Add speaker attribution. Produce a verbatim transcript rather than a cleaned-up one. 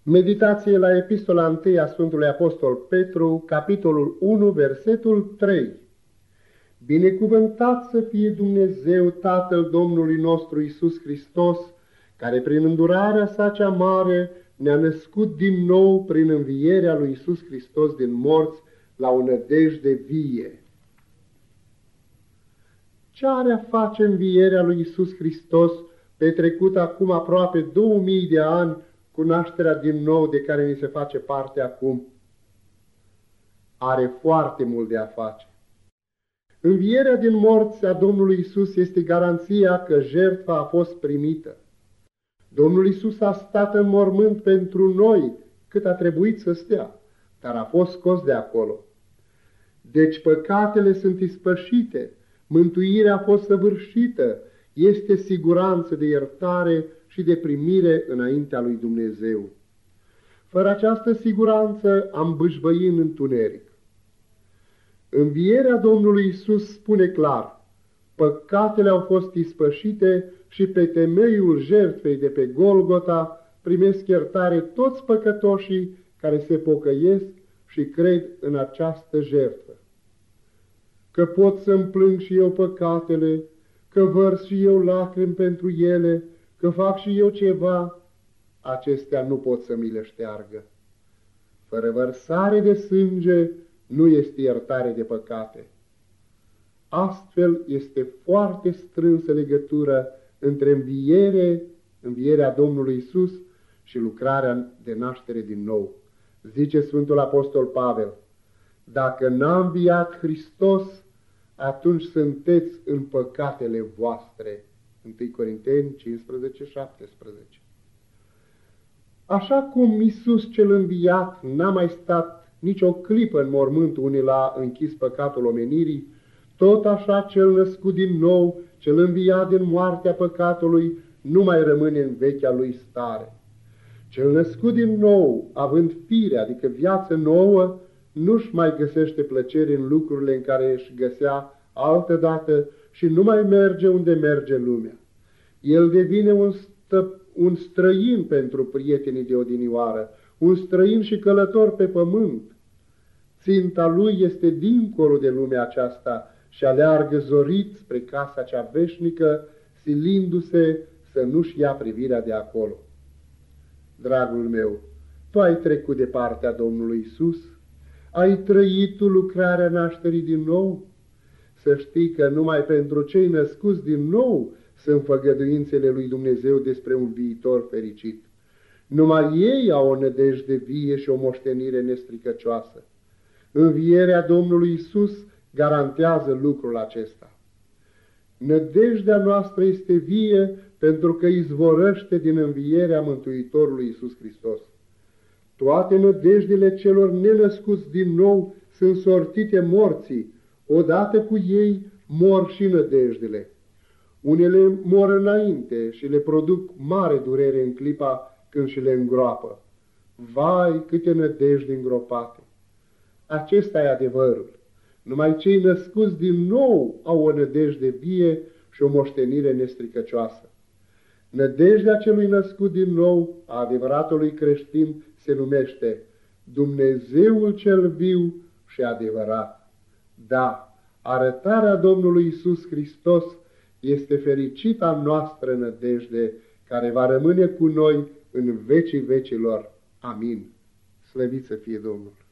Speaker 1: Meditație la Epistola întâi a Sfântului Apostol Petru, capitolul unu, versetul trei. Binecuvântat să fie Dumnezeu, Tatăl Domnului nostru Iisus Hristos, care prin îndurarea sa cea mare ne-a născut din nou prin învierea lui Iisus Hristos din morți la o nădejde vie. Ce are a face învierea lui Iisus Hristos, petrecută acum aproape două mii de ani, cu nașterea din nou de care ni se face parte acum? Are foarte mult de a face. Învierea din morți a Domnului Iisus este garanția că jertfa a fost primită. Domnul Iisus a stat în mormânt pentru noi cât a trebuit să stea, dar a fost scos de acolo. Deci păcatele sunt ispășite, mântuirea a fost săvârșită, este siguranță de iertare și de primire înaintea lui Dumnezeu. Fără această siguranță am bâșbăi în întuneric. Învierea Domnului Iisus spune clar: păcatele au fost ispășite și pe temeiul jertfei de pe Golgota primesc iertare toți păcătoșii care se pocăiesc și cred în această jertfă. Că pot să-mi plâng și eu păcatele, că vărs și eu lacrimi pentru ele, că fac și eu ceva, acestea nu pot să mi le șteargă. Fără vărsare de sânge nu este iertare de păcate. Astfel este foarte strânsă legătură între înviere, învierea Domnului Iisus și lucrarea de naștere din nou. Zice Sfântul Apostol Pavel: dacă n-a înviat Hristos, atunci sunteți în păcatele voastre. întâi Corinteni cincisprezece, șaptesprezece. Așa cum Iisus cel înviat n-a mai stat nicio clipă în mormânt unde l-a închis păcatul omenirii, tot așa cel născut din nou, cel înviat din moartea păcatului, nu mai rămâne în vechea lui stare. Cel născut din nou, având fire, adică viață nouă, nu-și mai găsește plăcere în lucrurile în care își găsea altădată și nu mai merge unde merge lumea. El devine un, stă, un străin pentru prietenii de odinioară, un străin și călător pe pământ. Ținta lui este dincolo de lumea aceasta și aleargă zorit spre casa cea veșnică, silindu-se să nu-și ia privirea de acolo. Dragul meu, tu ai trecut de partea Domnului Iisus? Ai trăit tu lucrarea nașterii din nou? Să știi că numai pentru cei născuți din nou sunt făgăduințele lui Dumnezeu despre un viitor fericit. Numai ei au o nădejde vie și o moștenire nestricăcioasă. Învierea Domnului Iisus garantează lucrul acesta. Nădejdea noastră este vie pentru că izvorăște din învierea Mântuitorului Iisus Hristos. Toate nădejdele celor nenăscuți din nou sunt sortite morții, odată cu ei mor și nădejdele. Unele mor înainte și le produc mare durere în clipa când și le îngroapă. Vai, câte nădejde îngropate! Acesta e adevărul. Numai cei născuți din nou au o nădejde vie și o moștenire nestricăcioasă. Nădejdea celui născut din nou, a adevăratului creștin, se numește Dumnezeul cel viu și adevărat. Da, arătarea Domnului Iisus Hristos este fericita noastră nădejde, care va rămâne cu noi în vecii vecilor. Amin. Slăvit să fie Domnul!